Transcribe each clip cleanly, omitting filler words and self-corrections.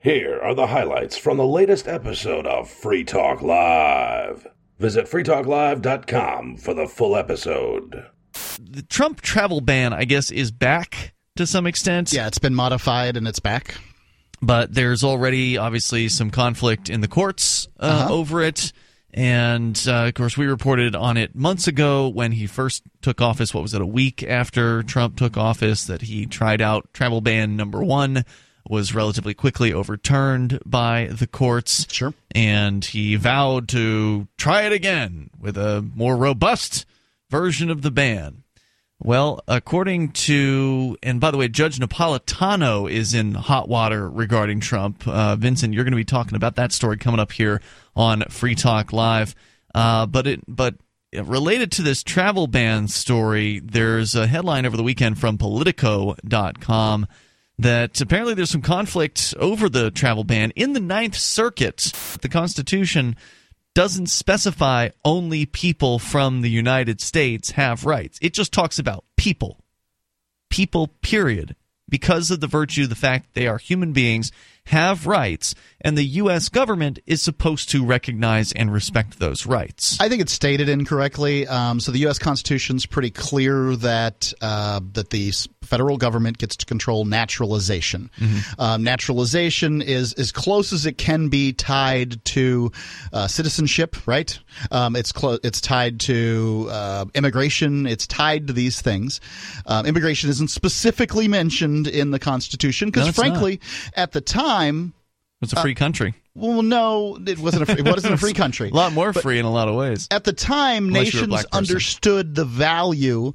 Here are the highlights from the latest episode of Free Talk Live. Visit freetalklive.com for the full episode. The Trump travel ban, I guess, is back to some extent. Yeah, it's been modified and it's back. But there's already, obviously, some conflict in the courts over it. And, of course, we reported on it months ago when he first took office. What was it, a week after Trump took office, that he tried out travel ban number 1, was relatively quickly overturned by the courts. Sure. And he vowed to try it again with a more robust version of the ban. Well, according to, and by the way, Judge Napolitano is in hot water regarding Trump. Vincent, you're going to be talking about that story coming up here on Free Talk Live. But related to this travel ban story, there's a headline over the weekend from Politico.com that apparently there's some conflict over the travel ban in the Ninth Circuit. The Constitution doesn't specify only people from the United States have rights. It just talks about people. People, period. Because of the virtue, the fact they are human beings, have rights, and the U.S. government is supposed to recognize and respect those rights. I think it's stated incorrectly. So the U.S. Constitution is pretty clear that the federal government gets to control naturalization. Mm-hmm. Naturalization is as close as it can be tied to citizenship, right? It's tied to immigration. It's tied to these things. Immigration isn't specifically mentioned in the Constitution because, frankly, at the time, it's a free country. Well, no, it wasn't a free country. A lot more free in a lot of ways. At the time, nations understood the value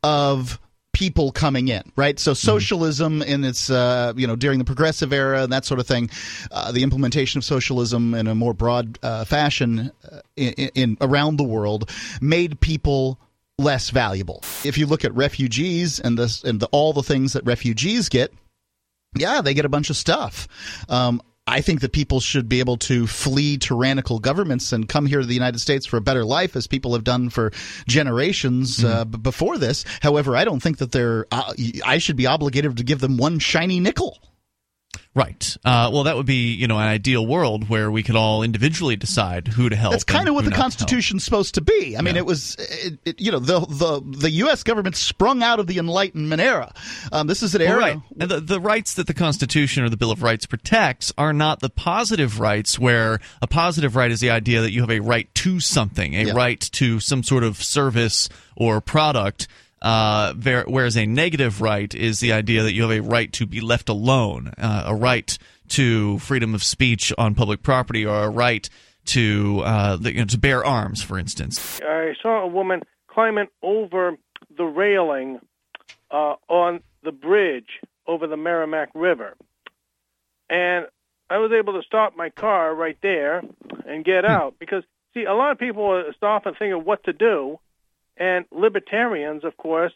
of people coming in, right? So socialism in its, during the progressive era and that sort of thing, the implementation of socialism in a more broad fashion in around the world made people less valuable. If you look at refugees and all the things that refugees get, yeah, they get a bunch of stuff. I think that people should be able to flee tyrannical governments and come here to the United States for a better life, as people have done for generations before this. However, I don't think that I should be obligated to give them one shiny nickel. Right. Well, that would be, an ideal world where we could all individually decide who to help. That's kind of what the Constitution's supposed to be. I mean, it was, the U.S. government sprung out of the Enlightenment era. This is an era. Right. And the rights that the Constitution or the Bill of Rights protects are not the positive rights, where a positive right is the idea that you have a right to something, a right to some sort of service or product. Whereas a negative right is the idea that you have a right to be left alone, a right to freedom of speech on public property, or a right to to bear arms, for instance. I saw a woman climbing over the railing on the bridge over the Merrimack River, and I was able to stop my car right there and get out because, see, a lot of people stop and think of what to do. And libertarians, of course,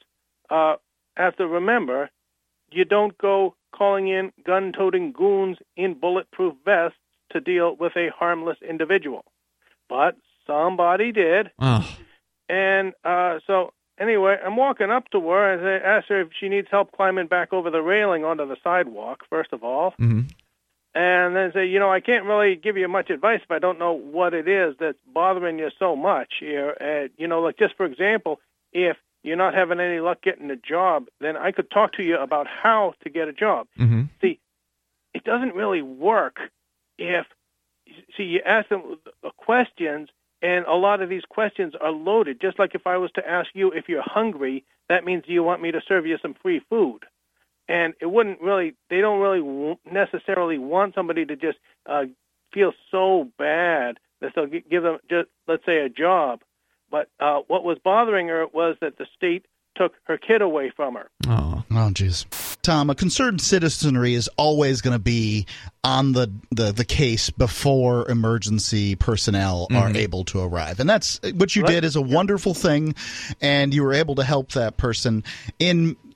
have to remember, you don't go calling in gun-toting goons in bulletproof vests to deal with a harmless individual. But somebody did. Oh. And so, anyway, I'm walking up to her, and I asked her if she needs help climbing back over the railing onto the sidewalk, first of all. Mm-hmm. And then say, I can't really give you much advice if I don't know what it is that's bothering you so much here. Like just for example, if you're not having any luck getting a job, then I could talk to you about how to get a job. Mm-hmm. See, it doesn't really work if, you ask them questions, and a lot of these questions are loaded. Just like if I was to ask you if you're hungry, that means you want me to serve you some free food. And they don't really necessarily want somebody to just feel so bad that they'll give them just, let's say, a job. But what was bothering her was that the state took her kid away from her. Oh, jeez. Tom, a concerned citizenry is always going to be on the case before emergency personnel are able to arrive. And that's what you did is a wonderful thing, and you were able to help that person. In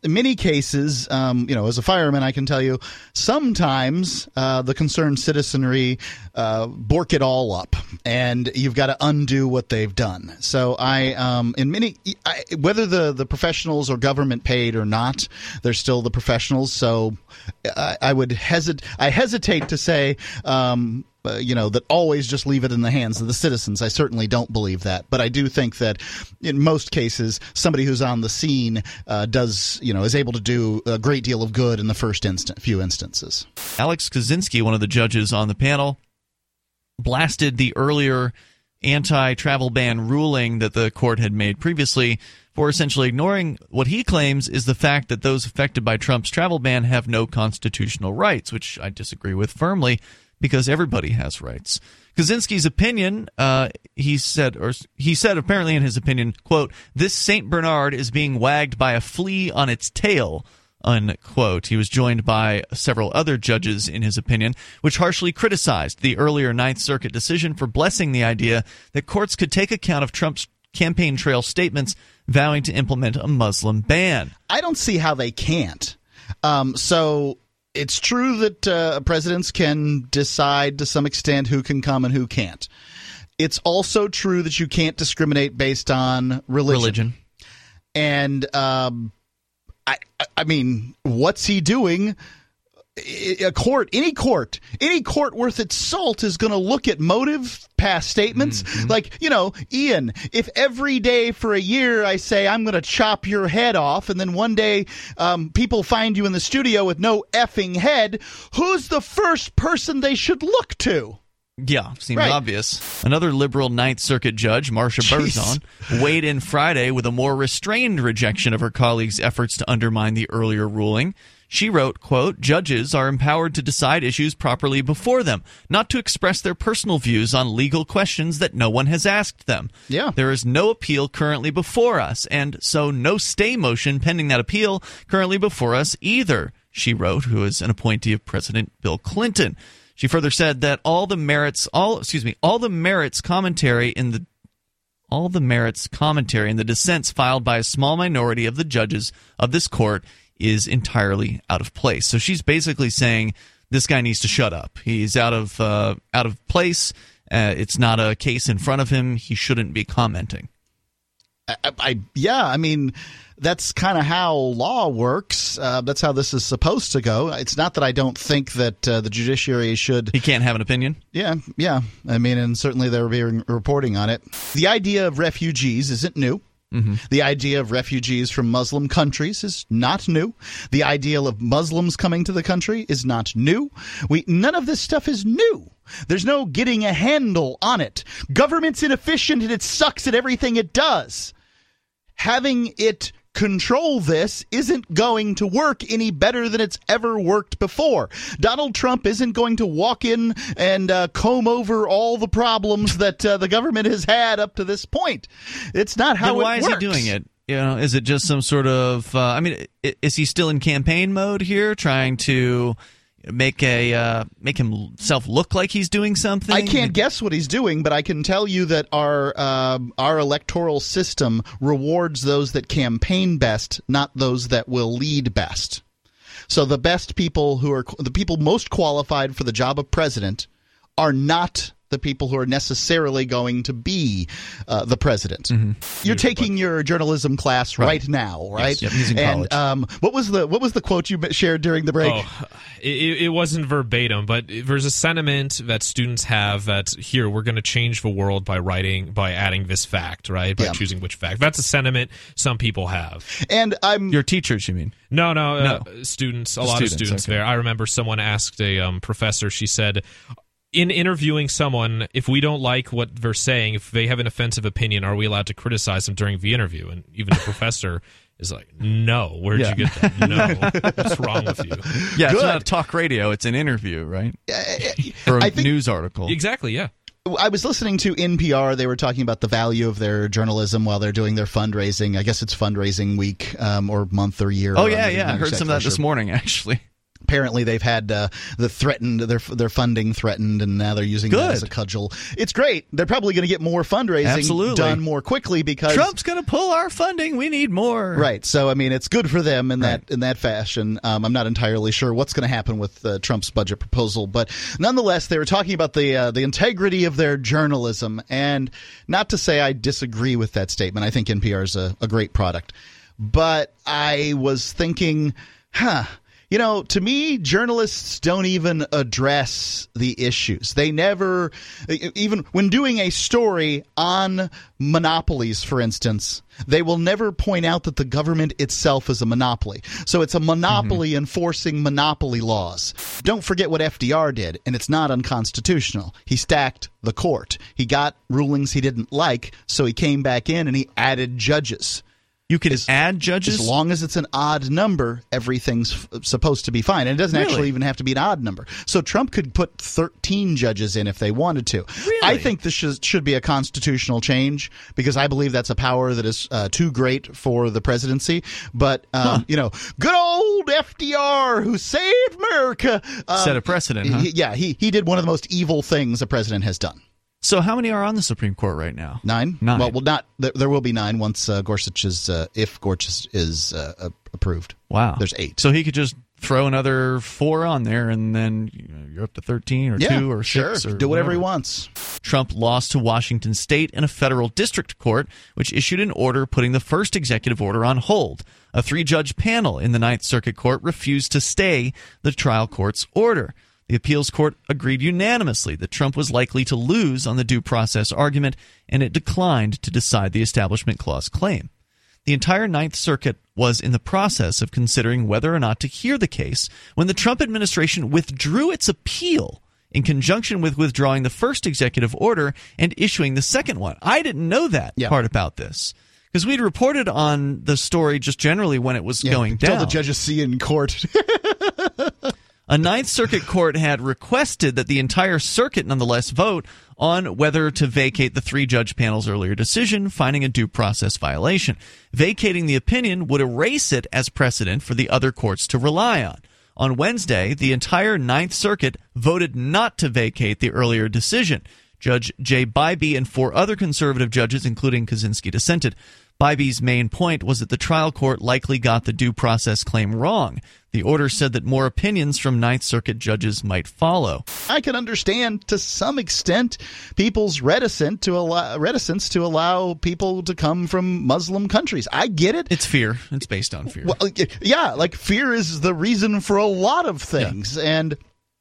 in many cases, as a fireman, I can tell you, sometimes the concerned citizenry bork it all up, and you've got to undo what they've done. So whether the professionals or government paid or not, they're still the professionals. So I hesitate to say that always just leave it in the hands of the citizens. I certainly don't believe that, but I do think that in most cases, somebody who's on the scene is able to do a great deal of good in the first few instances. Alex Kaczynski, one of the judges on the panel, blasted the earlier anti-travel ban ruling that the court had made previously for essentially ignoring what he claims is the fact that those affected by Trump's travel ban have no constitutional rights, which I disagree with firmly, because everybody has rights. Kaczynski's opinion, he said apparently in his opinion, quote, "This St. Bernard is being wagged by a flea on its tail," unquote. He was joined by several other judges in his opinion, which harshly criticized the earlier Ninth Circuit decision for blessing the idea that courts could take account of Trump's campaign trail statements vowing to implement a Muslim ban. I don't see how they can't. So it's true that presidents can decide to some extent who can come and who can't. It's also true that you can't discriminate based on religion. And I mean, what's he doing? Any court worth its salt is going to look at motive, past statements. Mm-hmm. Like, Ian, if every day for a year I say I'm going to chop your head off, and then one day people find you in the studio with no effing head, who's the first person they should look to? Yeah, seems obvious. Another liberal Ninth Circuit judge, Marsha Berzon, weighed in Friday with a more restrained rejection of her colleague's efforts to undermine the earlier ruling. She wrote, quote, "Judges are empowered to decide issues properly before them, not to express their personal views on legal questions that no one has asked them. Yeah. There is no appeal currently before us, and so no stay motion pending that appeal currently before us either," she wrote, who is an appointee of President Bill Clinton. She further said that all the merits commentary in the dissents filed by a small minority of the judges of this court is entirely out of place. So she's basically saying this guy needs to shut up. He's out of place. It's not a case in front of him. He shouldn't be commenting. I mean, that's kind of how law works. That's how this is supposed to go. It's not that I don't think that the judiciary should... He can't have an opinion? Yeah. I mean, and certainly they're reporting on it. The idea of refugees isn't new. Mm-hmm. The idea of refugees from Muslim countries is not new. The idea of Muslims coming to the country is not new. None of this stuff is new. There's no getting a handle on it. Government's inefficient and it sucks at everything it does. Having it control this isn't going to work any better than it's ever worked before. Donald Trump isn't going to walk in and comb over all the problems that the government has had up to this point. It's not how it works. Why is he doing it? Is it just some sort of is he still in campaign mode here, trying to make himself look like he's doing something? I can't guess what he's doing, but I can tell you that our electoral system rewards those that campaign best, not those that will lead best. So the best people, who are the people most qualified for the job of president, are not the people who are necessarily going to be the president. Mm-hmm. You're taking your journalism class right now, right? Yes, he's in college. And what was the quote you shared during the break? Oh, it wasn't verbatim, but there's a sentiment that students have that here we're going to change the world by adding this fact, right? By choosing which fact. That's a sentiment some people have. And your teachers, you mean? No. Students. A lot of students there. I remember someone asked a professor. She said, in interviewing someone, if we don't like what they're saying, if they have an offensive opinion, are we allowed to criticize them during the interview? And even the professor is like, no, where'd you get that? No, what's wrong with you? Yeah, it's not talk radio, it's an interview, right? Or a news article. Exactly, yeah. I was listening to NPR. They were talking about the value of their journalism while they're doing their fundraising. I guess it's fundraising week or month or year. Oh, yeah. I heard some of that this morning, actually. Apparently, they've had their funding threatened, and now they're using that as a cudgel. It's great. They're probably going to get more fundraising done more quickly because Trump's going to pull our funding. We need more. Right. So, I mean, it's good for them in that fashion. I'm not entirely sure what's going to happen with Trump's budget proposal, but nonetheless, they were talking about the integrity of their journalism, and not to say I disagree with that statement. I think NPR is a great product, but I was thinking, you know, to me, journalists don't even address the issues. They never, even when doing a story on monopolies, for instance, they will never point out that the government itself is a monopoly. So it's a monopoly enforcing monopoly laws. Don't forget what FDR did, and it's not unconstitutional. He stacked the court. He got rulings he didn't like, so he came back in and he added judges. You can add judges? As long as it's an odd number, everything's supposed to be fine. And it doesn't actually even have to be an odd number. So Trump could put 13 judges in if they wanted to. Really? I think this should be a constitutional change because I believe that's a power that is too great for the presidency. But, you know, good old FDR who saved America. Set a precedent, huh? He did one of the most evil things a president has done. So how many are on the Supreme Court right now? 9? Well, not. There will be 9 once Gorsuch is if Gorsuch is approved. Wow. There's 8. So he could just throw another 4 on there, and then you're up to 13 or 2 or 6. Or do whatever he wants. Trump lost to Washington State in a federal district court, which issued an order putting the first executive order on hold. A 3-judge panel in the Ninth Circuit Court refused to stay the trial court's order. The appeals court agreed unanimously that Trump was likely to lose on the due process argument, and it declined to decide the Establishment Clause claim. The entire Ninth Circuit was in the process of considering whether or not to hear the case when the Trump administration withdrew its appeal in conjunction with withdrawing the first executive order and issuing the second one. I didn't know that part about this, because we'd reported on the story just generally when it was going down. Until the judges see in court. A Ninth Circuit court had requested that the entire circuit nonetheless vote on whether to vacate the 3-judge panel's earlier decision, finding a due process violation. Vacating the opinion would erase it as precedent for the other courts to rely on. On Wednesday, the entire Ninth Circuit voted not to vacate the earlier decision. Judge Jay Bybee and 4 other conservative judges, including Kaczynski, dissented. Bybee's main point was that the trial court likely got the due process claim wrong. The order said that more opinions from Ninth Circuit judges might follow. I can understand to some extent people's reticence to allow people to come from Muslim countries. I get it. It's fear. It's based on fear. Well, yeah, like fear is the reason for a lot of things. Yeah. And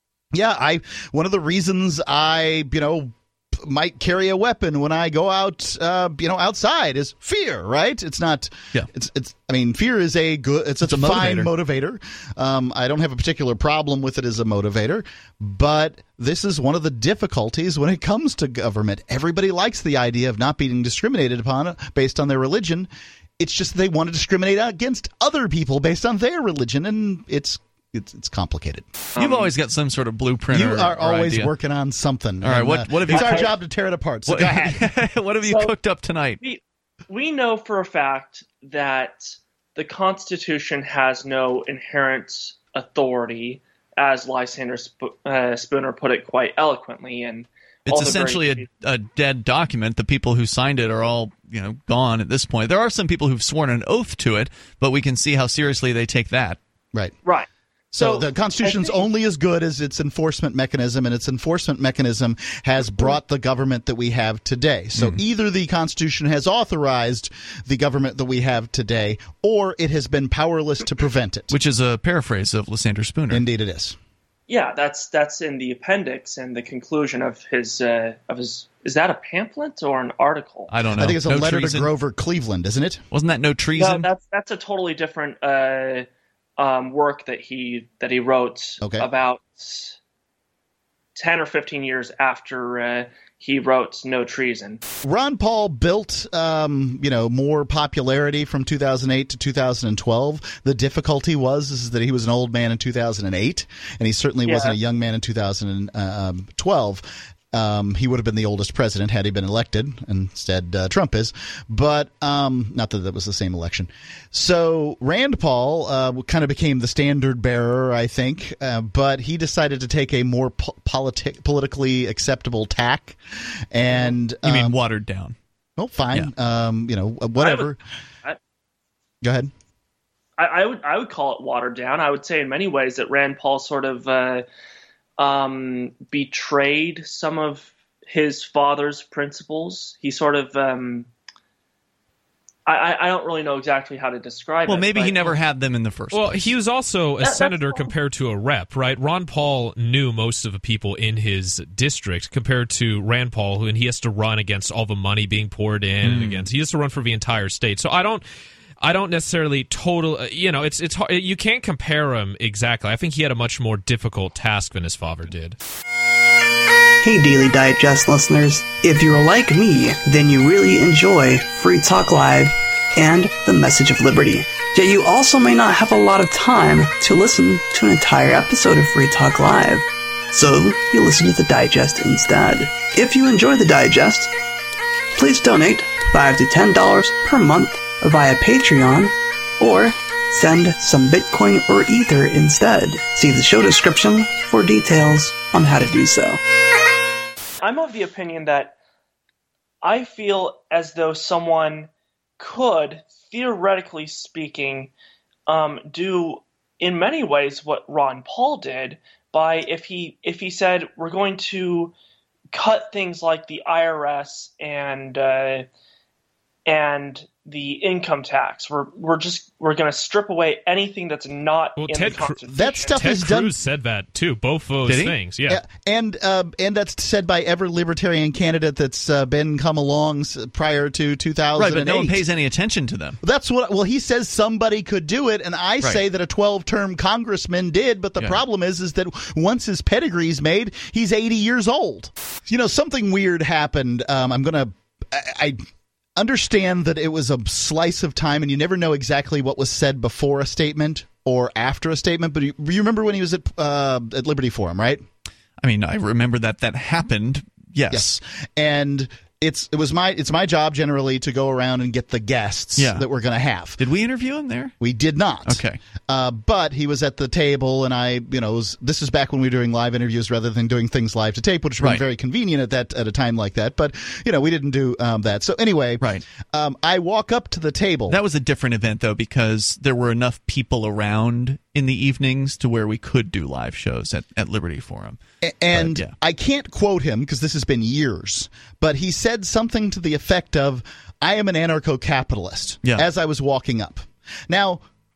one of the reasons I, might carry a weapon when I go out, outside is fear, right? It's not. Yeah. Fear is a good. It's a fine motivator. I don't have a particular problem with it as a motivator, but this is one of the difficulties when it comes to government. Everybody likes the idea of not being discriminated upon based on their religion. It's just they want to discriminate against other people based on their religion, and it's complicated. You've always got some sort of blueprint. You are always idea. Working on something. All right, what have you? It's our job to tear it apart. So go ahead. What have you cooked up tonight? We know for a fact that the Constitution has no inherent authority, as Lysander Spooner put it quite eloquently. And it's essentially a dead document. The people who signed it are all gone at this point. There are some people who've sworn an oath to it, but we can see how seriously they take that. Right. So the Constitution's only as good as its enforcement mechanism, and its enforcement mechanism has brought the government that we have today. So either the Constitution has authorized the government that we have today, or it has been powerless to prevent it. Which is a paraphrase of Lysander Spooner. Indeed it is. Yeah, that's in the appendix and the conclusion of his is that a pamphlet or an article? I don't know. I think it's a letter to Grover Cleveland, isn't it? Wasn't that No Treason? No, that's a totally different work that he wrote about 10 or 15 years after he wrote No Treason. Ron Paul built more popularity from 2008 to 2012. The difficulty was that he was an old man in 2008, and he certainly wasn't a young man in 2012. He would have been the oldest president had he been elected. Instead, Trump is. But not that was the same election. So Rand Paul kind of became the standard bearer, I think. But he decided to take a more politically acceptable tack. And you mean watered down? Oh, fine. Yeah. Whatever. Go ahead. I would call it watered down. I would say in many ways that Rand Paul sort of betrayed some of his father's principles. He sort of I don't really know exactly how to describe it. Well, maybe he never had them in the first place. Well, he was also a senator compared to a rep, right? Ron Paul knew most of the people in his district compared to Rand Paul, and he has to run against all the money being poured in. He has to run for the entire state. So I don't necessarily it's you can't compare him exactly. I think he had a much more difficult task than his father did. Hey Daily Digest listeners, if you're like me, then you really enjoy Free Talk Live and the Message of Liberty. Yet you also may not have a lot of time to listen to an entire episode of Free Talk Live. So you listen to the Digest instead. If you enjoy the Digest, please donate $5 to $10 per month via Patreon, or send some Bitcoin or Ether instead. See the show description for details on how to do so. I'm of the opinion that I feel as though someone could, theoretically speaking, do in many ways what Ron Paul did by if he said we're going to cut things like the IRS and the income tax. We're going to strip away anything that's not in the Constitution. That stuff Ted is done. Cruz said that too. Both of those things, yeah. And that's said by every libertarian candidate that's been come along prior to 2008. Right, but no one pays any attention to them. That's what. Well, he says somebody could do it, and I say that a 12-term congressman did. But the problem is that once his pedigree's made, he's 80 years old. Something weird happened. I understand that it was a slice of time, and you never know exactly what was said before a statement or after a statement. But you remember when he was at Liberty Forum, right? I mean, I remember that happened. Yes. And it's my job generally to go around and get the guests that we're going to have. Did we interview him there? We did not. Okay. But he was at the table, and this is back when we were doing live interviews rather than doing things live to tape, which would be very convenient at a time like that. But we didn't do that. So anyway, I walk up to the table. That was a different event though, because there were enough people around in the evenings to where we could do live shows at Liberty Forum. And I can't quote him because this has been years, but he said something to the effect of, "I am an anarcho-capitalist," as I was walking up. Now,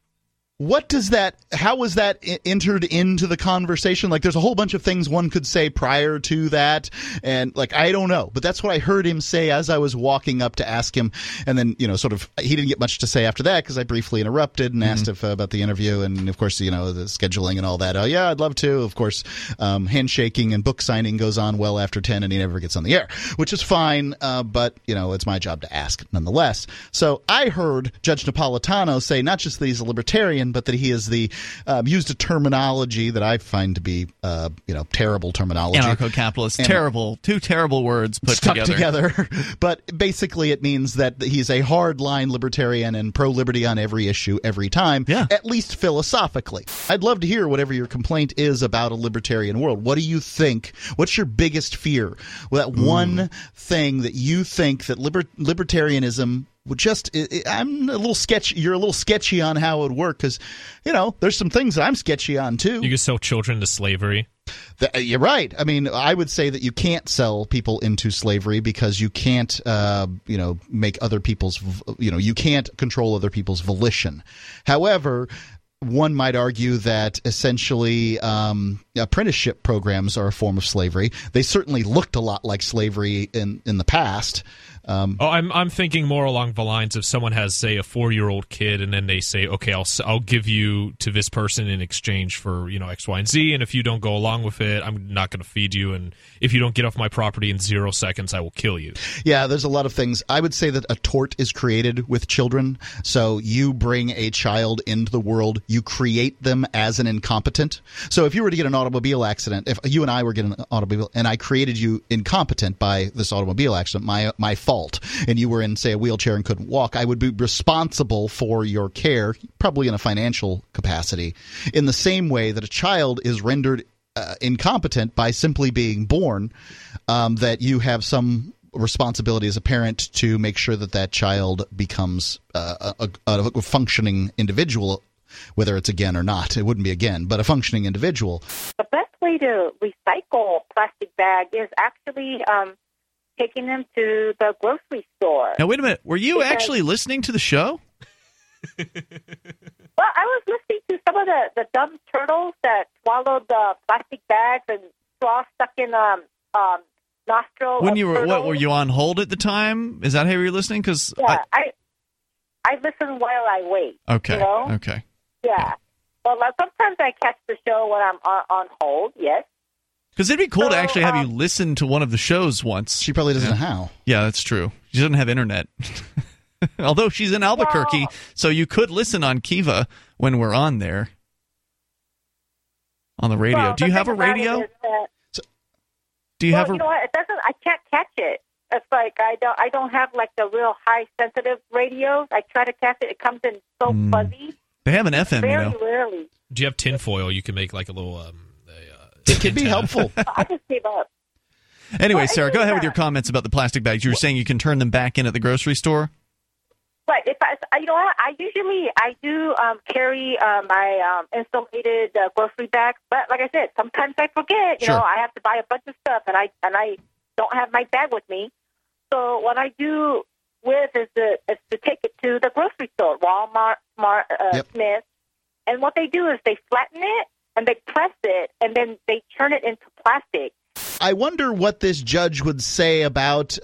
how was that entered into the conversation? Like, there's a whole bunch of things one could say prior to that, and I don't know, but that's what I heard him say as I was walking up to ask him. And then, he didn't get much to say after that because I briefly interrupted and asked about the interview, and of course, the scheduling and all that. Oh yeah, I'd love to. Of course, handshaking and book signing goes on well after 10, and he never gets on the air, which is fine. But it's my job to ask nonetheless. So I heard Judge Napolitano say not just that he's a libertarian, but that he is used a terminology that I find to be terrible terminology. Anarcho-capitalist. Terrible. Two terrible words put together. But basically it means that he's a hard-line libertarian and pro-liberty on every issue every time, at least philosophically. I'd love to hear whatever your complaint is about a libertarian world. What do you think? What's your biggest fear? Well, that one thing that you think that libertarianism I'm a little sketchy. You're a little sketchy on how it would work because, there's some things that I'm sketchy on too. You can sell children to slavery. You're right. I mean, I would say that you can't sell people into slavery because you can't, make other people's, you can't control other people's volition. However, one might argue that essentially apprenticeship programs are a form of slavery. They certainly looked a lot like slavery in the past. I'm thinking more along the lines of someone has, say, a 4-year-old kid, and then they say, okay, I'll give you to this person in exchange for X, Y, and Z, and if you don't go along with it, I'm not going to feed you, and if you don't get off my property in 0 seconds, I will kill you. Yeah, there's a lot of things. I would say that a tort is created with children. So you bring a child into the world, you create them as an incompetent. So if you were to get an automobile accident, if you and I were getting an automobile and I created you incompetent by this automobile accident, my fault, and you were in, say, a wheelchair and couldn't walk, I would be responsible for your care, probably in a financial capacity, in the same way that a child is rendered incompetent by simply being born, that you have some responsibility as a parent to make sure that child becomes a functioning individual, whether it's again or not. It wouldn't be again, but a functioning individual. The best way to recycle plastic bag is actually taking them to the grocery store. Now, wait a minute. Were you actually listening to the show? Well, I was listening to some of the dumb turtles that swallowed the plastic bags and straw stuck in nostril. When you were were you on hold at the time? Is that how you were listening? Because I listen while I wait. Okay. You know? Okay. Yeah. Well, sometimes I catch the show when I'm on hold. Yes. Because it'd be cool to actually have you listen to one of the shows once. She probably doesn't know how. Yeah, that's true. She doesn't have internet. Although she's in Albuquerque, so you could listen on Kiva when we're on there. On the radio. Do you have a radio? Do you have you know what? It doesn't. I can't catch it. It's like I don't have like the real high sensitive radios. I try to catch it. It comes in so fuzzy. They have an FM, very rarely. Do you have tinfoil? You can make like a little. It could be helpful. I just gave up. Anyway, Sarah, go ahead with your comments about the plastic bags. You were saying you can turn them back in at the grocery store. But if you know what, I do carry my insulated grocery bags. But like I said, sometimes I forget. You know, I have to buy a bunch of stuff, and I don't have my bag with me. So what I do is to take it to the grocery store, Walmart, Smith, and what they do is they flatten it and they press it, and then they turn it into plastic. I wonder what this judge would say about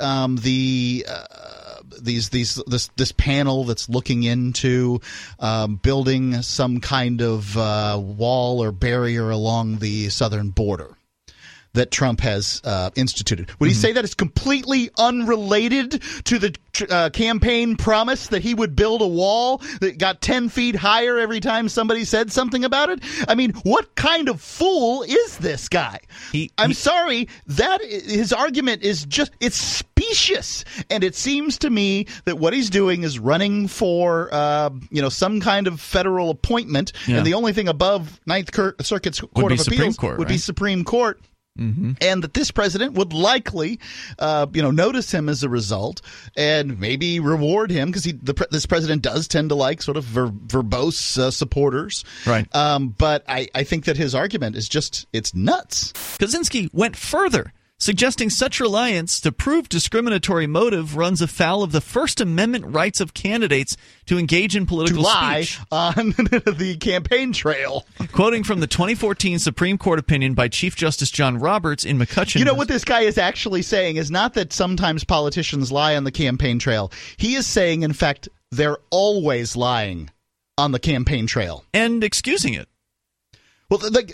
this panel that's looking into building some kind of wall or barrier along the southern border that Trump has instituted. Would he say that it's completely unrelated to the campaign promise that he would build a wall that got 10 feet higher every time somebody said something about it? I mean, what kind of fool is this guy? I'm sorry, that his argument is just, it's specious. And it seems to me that what he's doing is running for, some kind of federal appointment. Yeah. And the only thing above Ninth Circuit's Court of Appeals would be Supreme Court. Mm-hmm. And that this president would likely, notice him as a result and maybe reward him because this president does tend to like sort of verbose supporters. Right. But I think that his argument is just, it's nuts. Kaczynski went further, suggesting such reliance to prove discriminatory motive runs afoul of the First Amendment rights of candidates to engage in political speech. To lie on the campaign trail. Quoting from the 2014 Supreme Court opinion by Chief Justice John Roberts in McCutcheon. You know what this guy is actually saying is not that sometimes politicians lie on the campaign trail. He is saying, in fact, they're always lying on the campaign trail. And excusing it. Well, but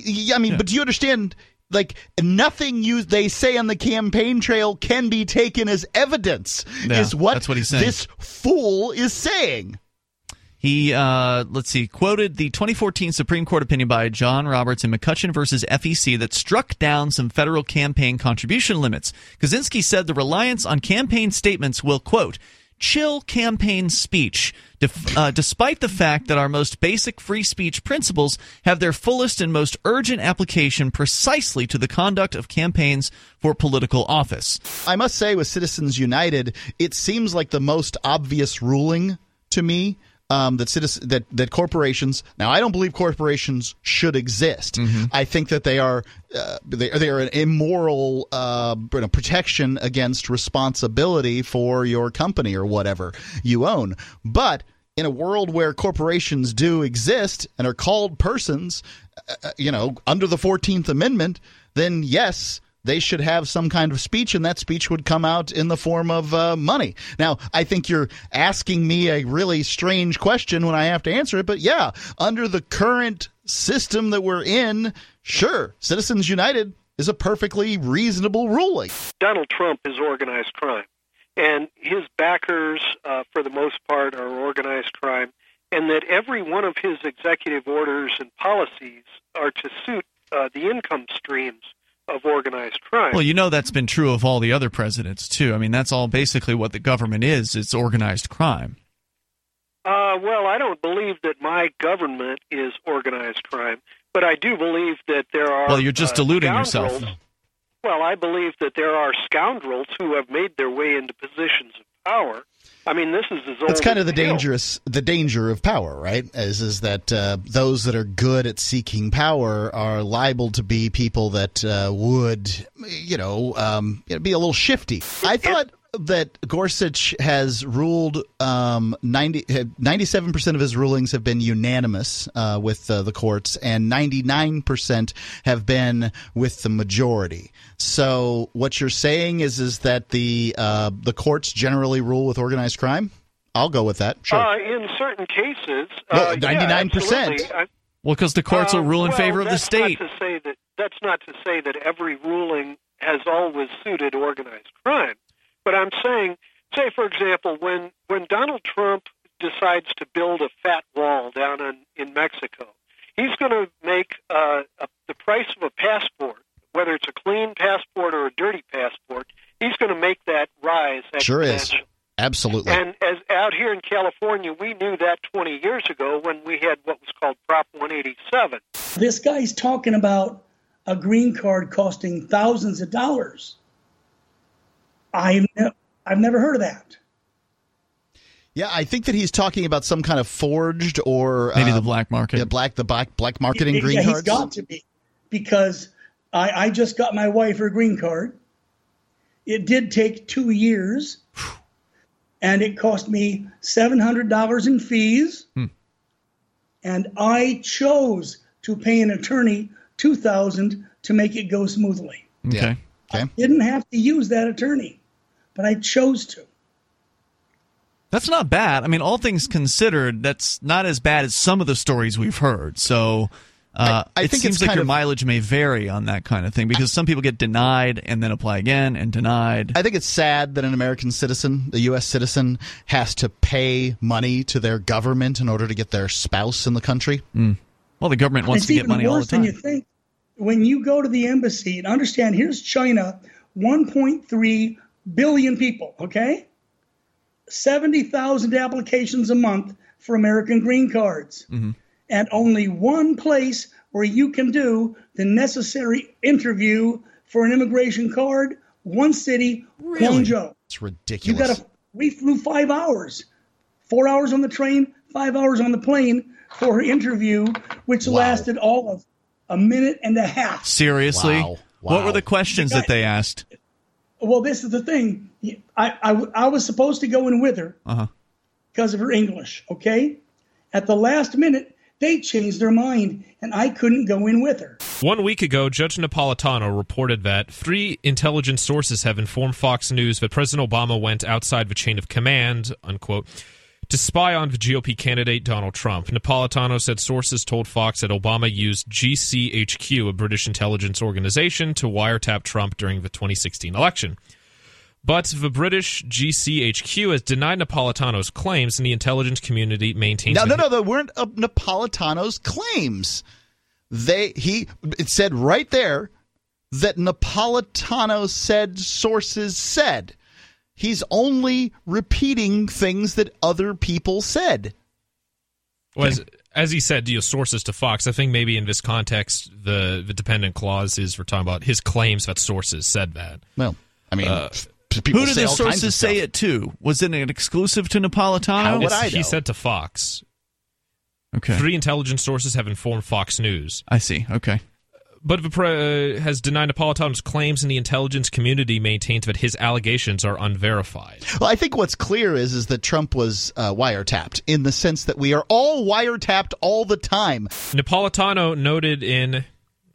do you understand... Like, nothing they say on the campaign trail can be taken as evidence, is what that's what he's saying. This fool is saying. He, quoted the 2014 Supreme Court opinion by John Roberts in McCutcheon versus FEC that struck down some federal campaign contribution limits. Kaczynski said the reliance on campaign statements will, quote, chill campaign speech, despite the fact that our most basic free speech principles have their fullest and most urgent application precisely to the conduct of campaigns for political office. I must say, with Citizens United, it seems like the most obvious ruling to me that corporations. Now, I don't believe corporations should exist. Mm-hmm. I think that they are an immoral protection against responsibility for your company or whatever you own. But in a world where corporations do exist and are called persons, under the 14th Amendment, then yes, they should have some kind of speech, and that speech would come out in the form of money. Now, I think you're asking me a really strange question when I have to answer it, but yeah, under the current system that we're in, sure, Citizens United is a perfectly reasonable ruling. Donald Trump is organized crime, and his backers, for the most part, are organized crime, and that every one of his executive orders and policies are to suit the income streams of organized crime. Well, that's been true of all the other presidents, too. I mean, that's all basically what the government is. It's organized crime. Well, I don't believe that my government is organized crime, but I do believe that there are... Well, you're just deluding yourself. Well, I believe that there are scoundrels who have made their way into positions of power. I mean, this is as old. It's kind of the danger of power, right? Is that those that are good at seeking power are liable to be people that would, be a little shifty. I thought that Gorsuch has ruled 97% of his rulings have been unanimous with the courts, and 99% have been with the majority. So what you're saying is that the courts generally rule with organized crime? I'll go with that. Sure. In certain cases, 99%. Yeah, well, because the courts will rule in favor of the state. That's not to say that every ruling has always suited organized crime. But I'm saying, say, for example, when Donald Trump decides to build a fat wall down in Mexico, he's going to make the price of a passport, whether it's a clean passport or a dirty passport, he's going to make that rise. Sure is. Absolutely. And as out here in California, we knew that 20 years ago when we had what was called Prop 187. This guy's talking about a green card costing thousands of dollars. I've never heard of that. Yeah, I think that he's talking about some kind of forged or maybe the black market. Yeah, black marketing green cards. He's got to be, because I just got my wife her green card. It did take 2 years, and it cost me $700 in fees. And I chose to pay an attorney $2,000 to make it go smoothly. Okay. I didn't have to use that attorney, but I chose to. That's not bad. I mean, all things considered, that's not as bad as some of the stories we've heard. So I think it seems like your mileage may vary on that kind of thing, because some people get denied and then apply again and denied. I think it's sad that an American citizen, a U.S. citizen, has to pay money to their government in order to get their spouse in the country. Well, the government wants to get money all the time. It's even worse than you think. When you go to the embassy, and understand, here's China, 1.3 billion people, okay? 70,000 applications a month for American green cards. And only one place where you can do the necessary interview for an immigration card, one city, Guangzhou. It's ridiculous. We flew 5 hours, 4 hours on the train, 5 hours on the plane for her interview, which lasted all of a minute and a half. Seriously? Wow. What were the questions that they asked? Well, this is the thing. I was supposed to go in with her because of her English, okay? At the last minute, they changed their mind, and I couldn't go in with her. 1 week ago, Judge Napolitano reported that 3 intelligence sources have informed Fox News that President Obama went outside the chain of command, unquote, to spy on the GOP candidate Donald Trump. Napolitano said sources told Fox that Obama used GCHQ, a British intelligence organization, to wiretap Trump during the 2016 election. But the British GCHQ has denied Napolitano's claims, and the intelligence community maintains... No, they weren't Napolitano's claims. It said right there that Napolitano said sources said. He's only repeating things that other people said. Well, as he said, sources to Fox, I think maybe in this context, the dependent clause is we're talking about his claims that sources said that. Well, I mean... Who did the sources say it to? Was it an exclusive to Napolitano? How would I know? He said to Fox. Okay. 3 intelligence sources have informed Fox News. I see. Okay. But has denied Napolitano's claims, and the intelligence community maintains that his allegations are unverified. Well, I think what's clear is that Trump was wiretapped, in the sense that we are all wiretapped all the time. Napolitano noted in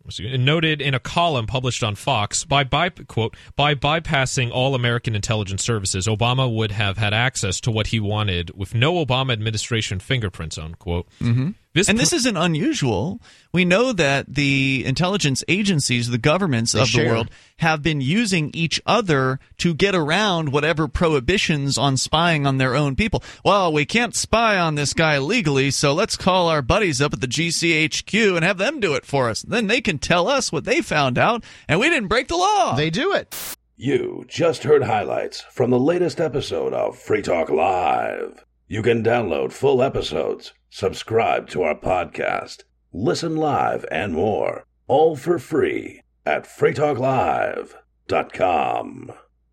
a column published on Fox, by bypassing all American intelligence services, Obama would have had access to what he wanted with no Obama administration fingerprints, unquote. The This isn't unusual. We know that the intelligence agencies, the governments of the world, have been using each other to get around whatever prohibitions on spying on their own people. Well, we can't spy on this guy legally, so let's call our buddies up at the GCHQ and have them do it for us. Then they can tell us what they found out, and we didn't break the law. They do it. You just heard highlights from the latest episode of Free Talk Live. You can download full episodes, subscribe to our podcast, listen live, and more, all for free at freetalklive.com.